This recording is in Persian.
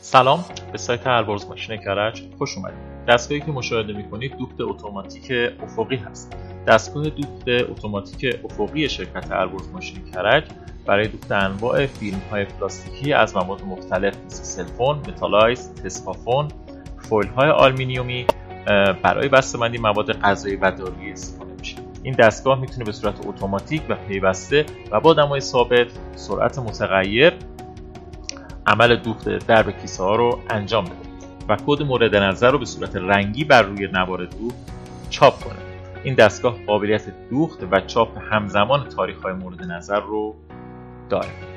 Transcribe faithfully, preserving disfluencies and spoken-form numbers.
سلام، به سایت البرز ماشین کرج خوش اومدید. دستگاهی که مشاهده می‌کنید دوخت اتوماتیک افقی هست. دستگاه دوخت اتوماتیک افقی شرکت البرز ماشین کرج برای دوخت انواع فیلم‌های پلاستیکی از مواد مختلف مثل سلفون، متالایز، تسپافون، فویل‌های آلومینیومی برای بسته‌بندی مواد غذایی و دارویی استفاده میشه. این دستگاه میتونه به صورت اتوماتیک و پیوسته و با دمای ثابت، سرعت متغیر عمل دوخت درب کیسه ها رو انجام بده و کد مورد نظر رو به صورت رنگی بر روی نوار دوخت چاپ کنه. این دستگاه قابلیت دوخت و چاپ همزمان تاریخ‌های مورد نظر رو داره.